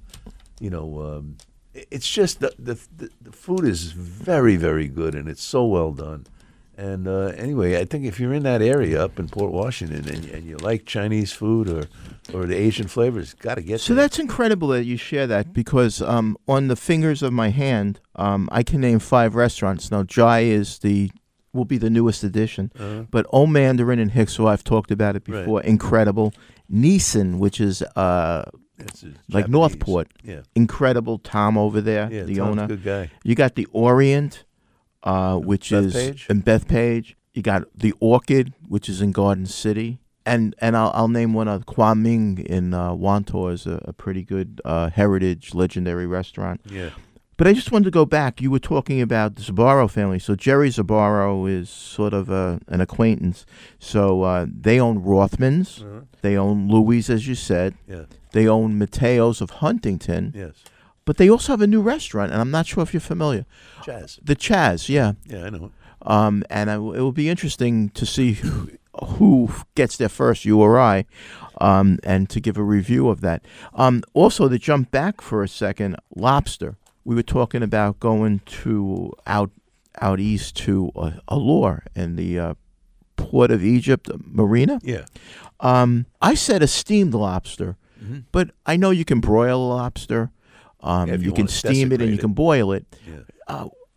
B: It's just the food is very, very good, and it's so well done. And anyway, I think if you're in that area up in Port Washington and you like Chinese food or the Asian flavors, got to get
C: So
B: there.
C: that's incredible that you share that, because on the fingers of my hand, I can name 5 restaurants. Now, Jai will be the newest addition, but Old Mandarin in Hicksville, I've talked about it before, incredible. Neeson, which is like Northport, incredible. Tom over there, the
B: Tom's
C: owner.
B: a good guy.
C: You got the Orient, which is
B: Bethpage?
C: in Bethpage. You got the Orchid, which is in Garden City. And I'll name one of Kwang Ming in Wantor is a pretty good heritage, legendary restaurant.
B: Yeah.
C: But I just wanted to go back. You were talking about the Sbarro family. So Jerry Sbarro is sort of an acquaintance. So they own Rothman's. They own Louis, as you said.
B: Yeah.
C: They own Mateo's of Huntington.
B: Yes.
C: But they also have a new restaurant, and I'm not sure if you're familiar.
B: Chaz.
C: The Chaz, yeah.
B: Yeah, I know.
C: And it will be interesting to see who gets there first, you or I, and to give a review of that. Also, to jump back for a second, lobster. We were talking about going to out east to Allure in the Port of Egypt Marina.
B: Yeah.
C: I said a steamed lobster, but I know you can broil a lobster.
B: If
C: you can
B: want to
C: steam it and you
B: desecrate
C: can boil it.
B: Yeah.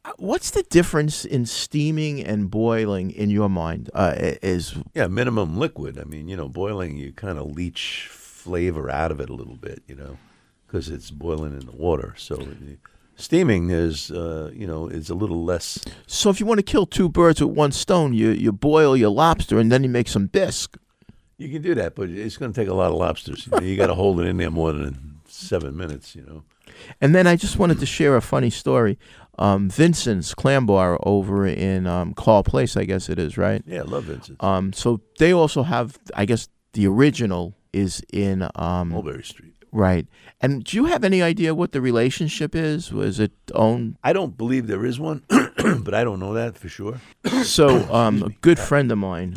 C: What's the difference in steaming and boiling in your mind?
B: Yeah, minimum liquid. I mean, boiling, you kind of leach flavor out of it a little bit, because it's boiling in the water. So steaming is, is a little less.
C: So if you want to kill two birds with one stone, you boil your lobster and then you make some bisque.
B: You can do that, but it's going to take a lot of lobsters. You got to hold it in there more than 7 minutes,
C: And then I just wanted to share a funny story. Vincent's Clam Bar over in Carl Place, I guess it is, right?
B: Yeah, I love Vincent's.
C: So they also have, I guess the original is in
B: Mulberry Street.
C: Right. And do you have any idea what the relationship is? Was it owned?
B: I don't believe there is one, but I don't know that for sure.
C: So a good friend of mine,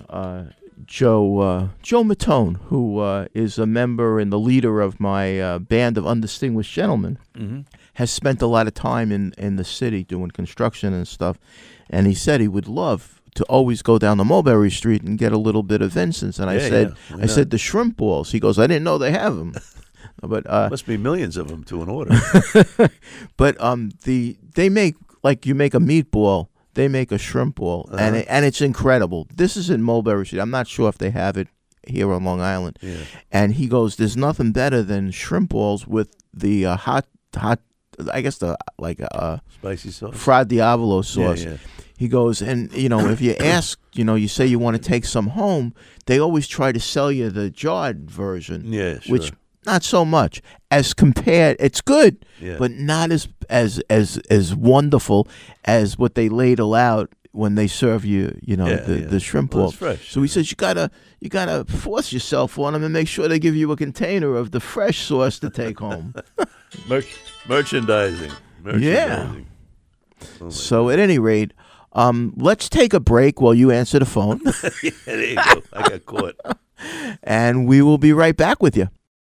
C: Joe Matone, who is a member and the leader of my band of undistinguished gentlemen, has spent a lot of time in the city doing construction and stuff. And he said he would love to always go down to Mulberry Street and get a little bit of Vincent's. And I said, the shrimp balls. He goes, I didn't know they have them. But
B: must be millions of them to an order.
C: But they make, like you make a meatball, they make a shrimp ball, and it's incredible. This is in Mulberry Street. I'm not sure if they have it here on Long Island.
B: Yeah.
C: And he goes, there's nothing better than shrimp balls with the hot, I guess
B: spicy sauce,
C: Fra Diavolo sauce.
B: Yeah.
C: He goes, and if you ask, you say you want to take some home, they always try to sell you the jarred version.
B: Yeah, sure.
C: Which not so much as compared. It's good,
B: yeah,
C: but not as wonderful as what they ladle out when they serve you. The shrimp ball.
B: It's fresh.
C: So he says you gotta force yourself on them and make sure they give you a container of the fresh sauce to take home.
B: Merchandising.
C: Yeah.
B: Oh
C: So at any rate, let's take a break while you answer the phone.
B: Yeah, there you go. I got caught.
C: And we will be right back with you.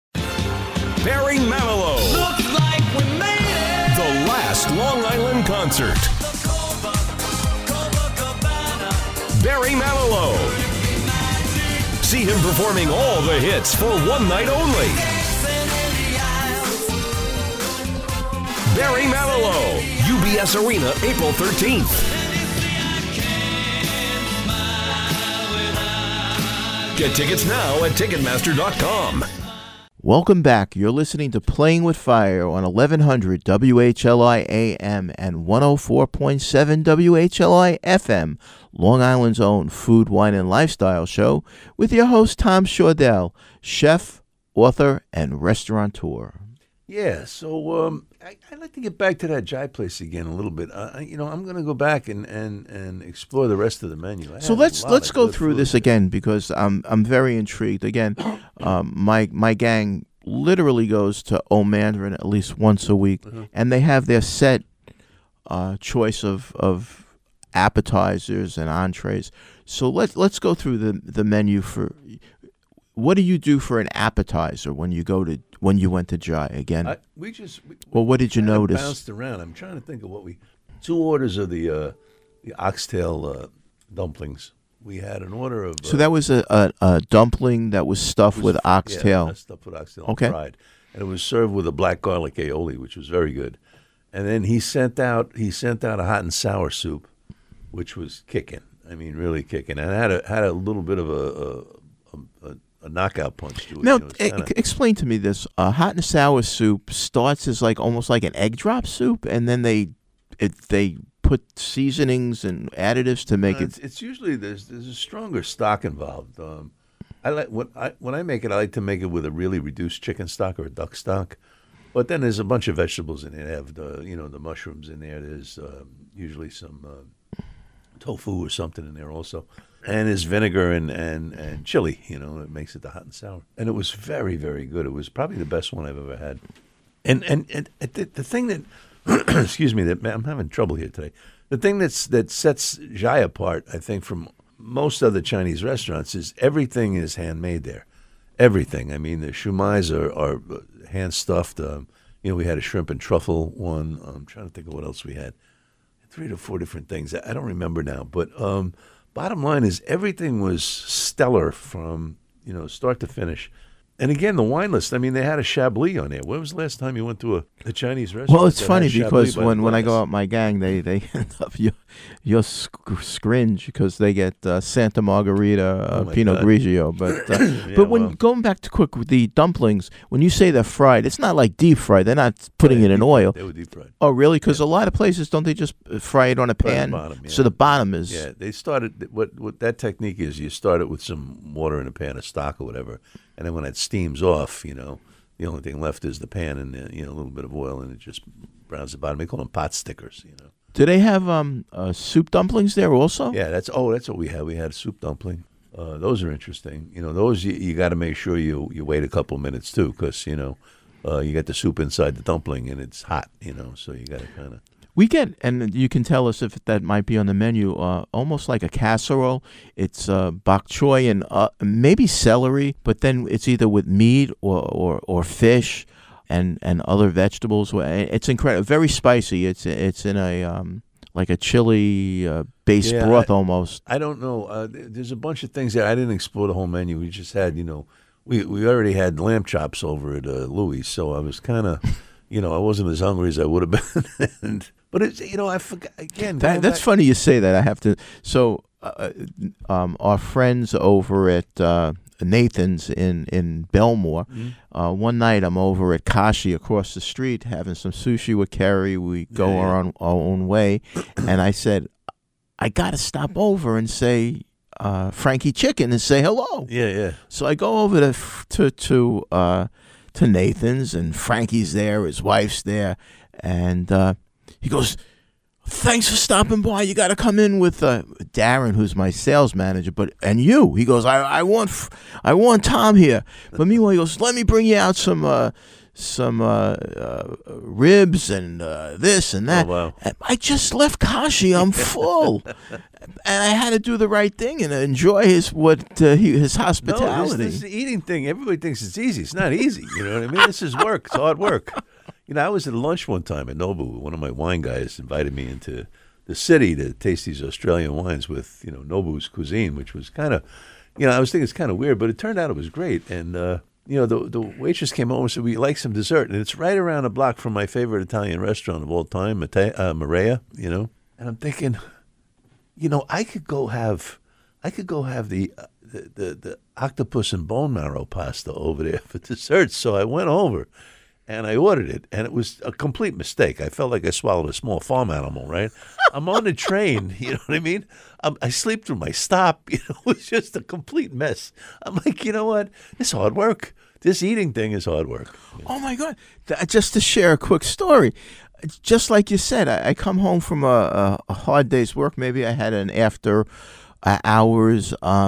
D: Barry Manilow.
A: Looks like we made it.
D: The last Long Island concert. Barry Manilow. See him performing all the hits for one night only. Barry Manilow, UBS Arena, April 13th. Get tickets now at Ticketmaster.com.
C: Welcome back. You're listening to Playing with Fire on 1100 WHLI AM and 104.7 WHLI FM, Long Island's own food, wine, and lifestyle show with your host, Tom Shaudell, chef, author, and restaurateur.
B: Yeah, so I'd like to get back to that Jai place again a little bit. I'm going to go back and explore the rest of the menu.
C: So let's go through this again because I'm very intrigued. Again, my gang literally goes to Old Mandarin at least once a week, and they have their set choice of appetizers and entrees. So let's go through the menu for. What do you do for an appetizer when you went to Jai again? What did you notice?
B: Bounced around. I'm trying to think of what 2 orders of the oxtail dumplings. We had an order of.
C: So that was a dumpling that was stuffed with oxtail.
B: Yeah, stuffed with oxtail and fried, and it was served with a black garlic aioli, which was very good. And then he sent out a hot and sour soup, which was kicking. I mean, really kicking, and had a little bit of a knockout punch to it.
C: Now, explain to me this. Hot and sour soup starts as almost like an egg drop soup, and then they put seasonings and additives to make it.
B: It's usually there's a stronger stock involved. I like when I make it. I like to make it with a really reduced chicken stock or a duck stock, but then there's a bunch of vegetables in it. They have the mushrooms in there. There's usually some tofu or something in there also. And there's vinegar and chili, it makes it the hot and sour. And it was very, very good. It was probably the best one I've ever had. And the thing that, excuse me, that I'm having trouble here today. The thing that sets Jai apart, I think, from most other Chinese restaurants is everything is handmade there. Everything. I mean, the shumais are hand stuffed. We had a shrimp and truffle one. I'm trying to think of what else we had. 3 to 4 different things. I don't remember now, but. Bottom line is everything was stellar from start to finish, And again, the wine list. I mean, they had a Chablis on there. When was the last time you went to a Chinese restaurant?
C: Well, it's
B: that
C: funny
B: had Chablis
C: because
B: by the
C: when I
B: glass?
C: go out with my gang, they end up you'll scringe because they get Santa Margarita,
B: Oh, my
C: Pinot
B: God.
C: Grigio. But
B: Yeah,
C: but when
B: well.
C: going back to quick with the dumplings, when you say they're fried, it's not like deep fried. They're not putting it in oil.
B: They were deep fried.
C: Oh, really? Because a lot of places don't they just fry it on a
B: Right at
C: pan?
B: the bottom,
C: So
B: yeah.
C: the bottom is
B: Yeah, they started. What that technique is, you start it with some water in a pan of stock or whatever, and then when it steams off, the only thing left is the pan and a little bit of oil, and it just browns the bottom. They call them pot stickers.
C: Do they have soup dumplings there also?
B: Yeah, that's what we had. We had a soup dumpling. Those are interesting. Those you got to make sure you wait a couple minutes too, because you get the soup inside the dumpling and it's hot. So you got to kind of.
C: We get, and you can tell us if that might be on the menu, almost like a casserole. It's bok choy and maybe celery, but then it's either with meat or fish and other vegetables. It's incredible, very spicy. It's in a like a chili based
B: Yeah,
C: broth almost.
B: I don't know. There's a bunch of things there. I didn't explore the whole menu. We just had, we already had lamb chops over at Louis, so I was kind of, I wasn't as hungry as I would have been. But it's, I forgot again.
C: That's
B: back-
C: funny you say that. I have to. So, our friends over at Nathan's in Belmore. One night, I'm over at Kashi across the street having some sushi with Kerry. We go our own way, and I said, I got to stop over and say Frankie Chicken and say hello.
B: Yeah.
C: So I go over to Nathan's, and Frankie's there, his wife's there, and he goes, "Thanks for stopping by. You got to come in with Darren, who's my sales manager, and you." He goes, "I want Tom here." But meanwhile, he goes, "Let me bring you out some ribs and this and that."
B: Oh, wow.
C: And I just left Kashi. I'm full. And I had to do the right thing and enjoy his hospitality.
B: No, this eating thing, everybody thinks it's easy. It's not easy. You know what I mean? This is work. It's hard work. I was at lunch one time at Nobu. One of my wine guys invited me into the city to taste these Australian wines with, Nobu's cuisine, which was kind of, I was thinking it's kind of weird, but it turned out it was great. And, the waitress came over and said, "We'd like some dessert." And it's right around the block from my favorite Italian restaurant of all time, Marea, And I'm thinking, I could go have the octopus and bone marrow pasta over there for dessert. So I went over and I ordered it, and it was a complete mistake. I felt like I swallowed a small farm animal, right? I'm on the train, you know what I mean? I sleep through my stop. It was just a complete mess. I'm like, you know what? It's hard work. This eating thing is hard work.
C: Oh my God! Just to share a quick story, just like you said, I come home from a hard day's work. Maybe I had an after hours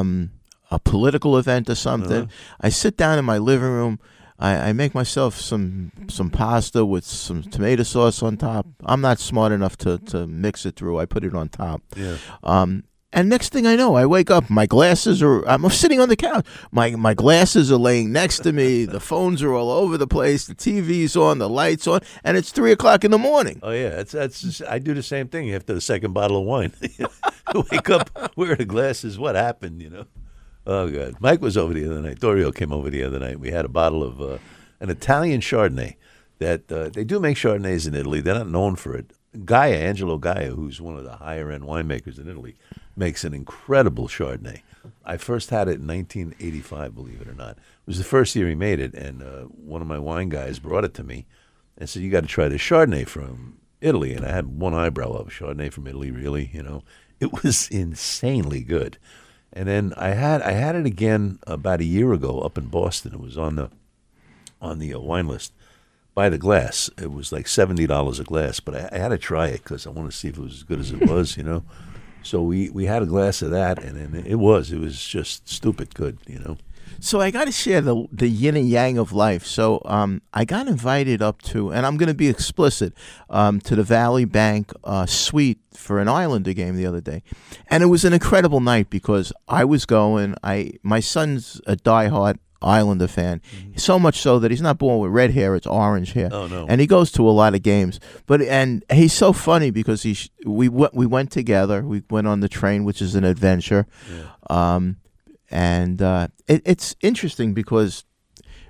C: a political event or something. I sit down in my living room. I make myself some pasta with some tomato sauce on top. I'm not smart enough to mix it through. I put it on top.
B: Yeah.
C: And next thing I know, I wake up. I'm sitting on the couch. My glasses are laying next to me. The phones are all over the place. The TV's on. The lights on. And it's 3:00 in the morning.
B: Oh yeah, that's I do the same thing after the second bottle of wine. Wake up, where are the glasses? What happened? Oh God, Mike was over the other night. Dorio came over the other night. We had a bottle of an Italian Chardonnay. That they do make Chardonnays in Italy. They're not known for it. Angelo Gaia, who's one of the higher end winemakers in Italy, makes an incredible Chardonnay. I first had it in 1985, believe it or not. It was the first year he made it, and one of my wine guys brought it to me and said, "You got to try this Chardonnay from Italy." And I had one eyebrow of Chardonnay from Italy, really. It was insanely good. And then I had it again about a year ago up in Boston. It was on the wine list by the glass. It was like $70 a glass, but I had to try it because I wanted to see if it was as good as it was. So we had a glass of that, and then it was just stupid good.
C: So I got to share the yin and yang of life. So I got invited up to, and I'm going to be explicit, to the Valley Bank suite for an Islander game the other day. And it was an incredible night because I was going. My son's a diehard Islander fan, so much so that he's not born with red hair, it's orange hair.
B: Oh, no.
C: And he goes to a lot of games. And he's so funny because we went together. We went on the train, which is an adventure. Yeah. And it's interesting because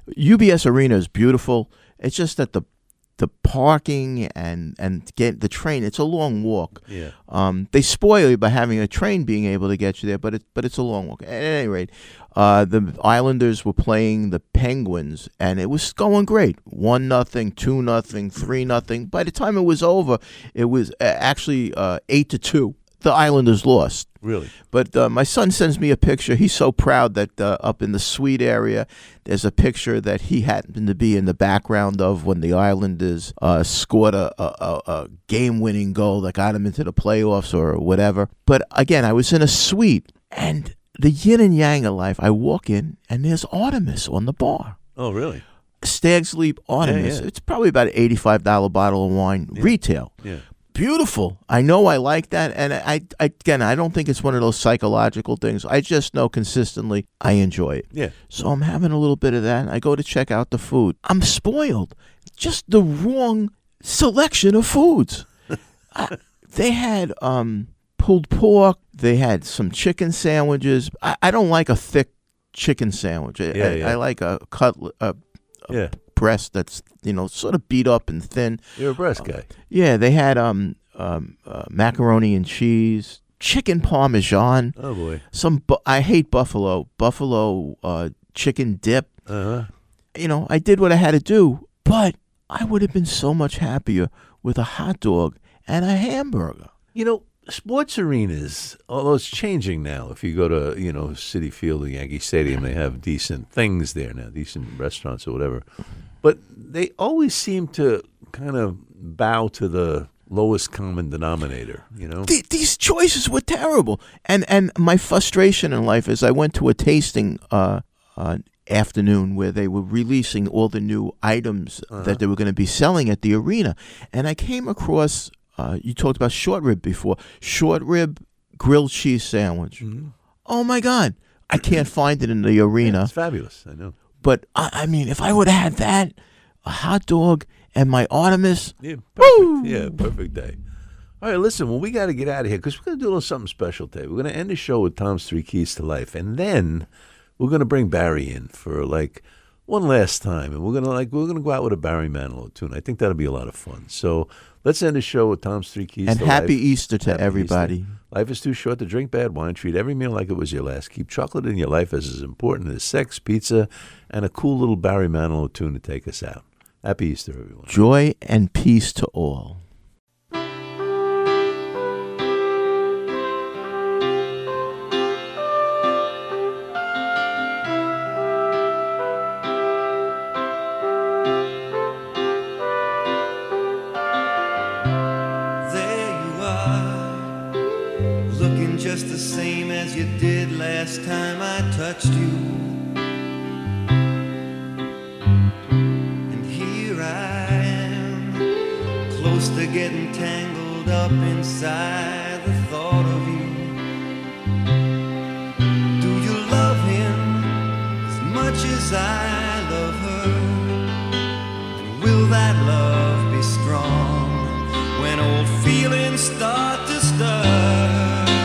C: UBS Arena is beautiful. It's just that the parking and get the train, it's a long walk.
B: Yeah.
C: They spoil you by having a train being able to get you there, but it's a long walk. At any rate, the Islanders were playing the Penguins, and it was going great. 1-0, 2-0, 3-0. By the time it was over, it was actually 8-2. The Islanders lost.
B: Really?
C: But my son sends me a picture. He's so proud that up in the suite area, there's a picture that he happened to be in the background of when the Islanders scored a game-winning goal that got him into the playoffs or whatever. But again, I was in a suite, and the yin and yang of life, I walk in, and there's Artemis on the bar.
B: Oh, really?
C: Stag's Leap Artemis.
B: Yeah.
C: It's probably about an $85 bottle of wine retail.
B: Yeah.
C: Beautiful. I know I like that, and I don't think it's one of those psychological things. I just know consistently I enjoy it.
B: Yeah.
C: So I'm having a little bit of that, and I go to check out the food. I'm spoiled. Just the wrong selection of foods. They had pulled pork. They had some chicken sandwiches. I don't like a thick chicken sandwich. I like a cutlet, breast that's sort of beat up and thin.
B: You're a breast guy.
C: Yeah, they had macaroni and cheese, chicken parmesan.
B: Oh boy.
C: I hate buffalo chicken dip. I did what I had to do, but I would have been so much happier with a hot dog and a hamburger.
B: Sports arenas, although it's changing now. If you go to, Citi Field or Yankee Stadium, they have decent things there now, decent restaurants or whatever. But they always seem to kind of bow to the lowest common denominator,
C: These choices were terrible. And my frustration in life is I went to a tasting afternoon where they were releasing all the new items that they were going to be selling at the arena. And I came across... you talked about short rib before. Short rib grilled cheese sandwich. Mm-hmm. Oh, my God. I can't find it in the arena.
B: Yeah, it's fabulous. I know.
C: But, I mean, if I would have had that, a hot dog, and my Artemis.
B: Yeah, perfect. Yeah, perfect day. All right, listen, well, we got to get out of here because we're going to do a little something special today. We're going to end the show with Tom's 3 Keys to Life. And then we're going to bring Barry in for, one last time. And we're going to go out with a Barry Manilow tune. I think that'll be a lot of fun. So... let's end the show with Tom's 3 Keys to Life.
C: And happy Easter to everybody.
B: Easter. Life is too short to drink bad wine. Treat every meal like it was your last. Keep chocolate in your life as important as sex, pizza, and a cool little Barry Manilow tune to take us out. Happy Easter, everyone.
C: Joy and peace to all.
E: Just the same as you did last time I touched you. And here I am, close to getting tangled up inside the thought of you. Do you love him as much as I love her? And will that love be strong when old feelings start to stir?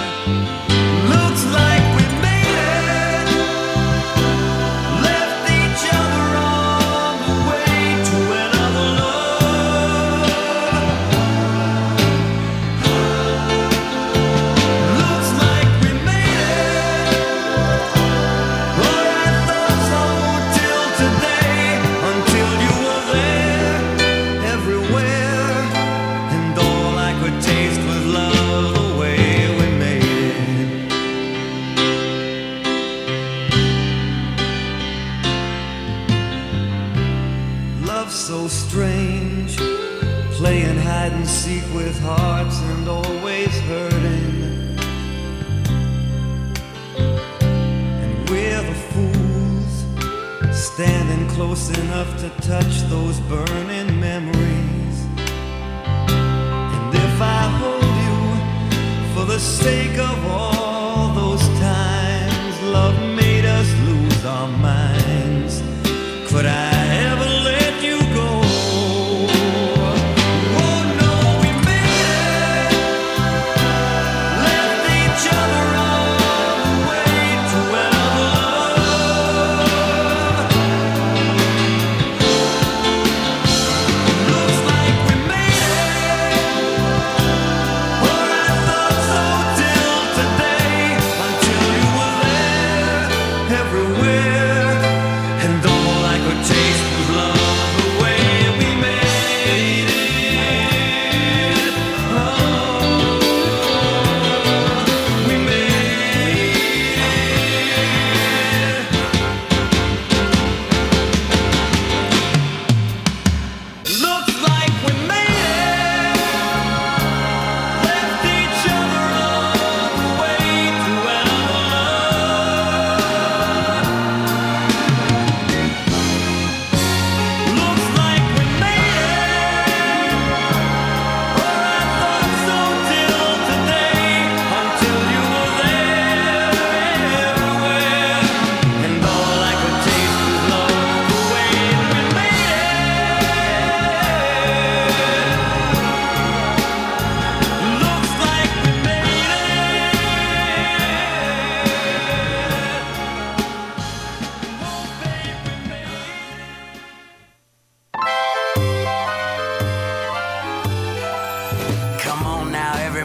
E: So strange, playing hide and seek with hearts and always hurting. And we're the fools, standing close enough to touch those burning memories. And if I hold you for the sake of all those times love made us lose our minds, could I ever let you go?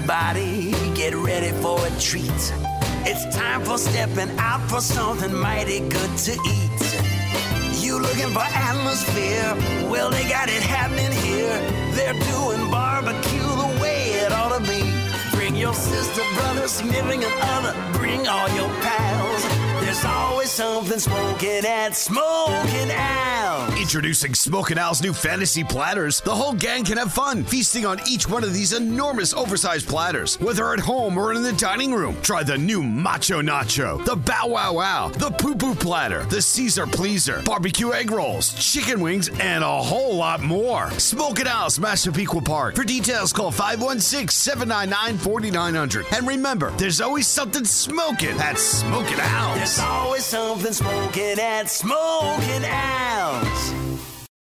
F: Everybody get ready for a treat. It's time for stepping out for something mighty good to eat. You looking for atmosphere? Well, they got it happening here. They're doing barbecue the way it ought to be. Bring your sister, brother, significant other. Bring all your pals. There's always something smoking at Smoking Al's.
G: Introducing Smoking Al's new fantasy platters. The whole gang can have fun feasting on each one of these enormous oversized platters. Whether at home or in the dining room, try the new Macho Nacho, the Bow Wow Wow, the Poo Poo Platter, the Caesar Pleaser, barbecue egg rolls, chicken wings, and a whole lot more. Smoking Al's, Massapequa Park. For details, call 516-799-4900. And remember, there's always something smoking at Smoking Al's.
F: There's always something smoking at Smoking Al's.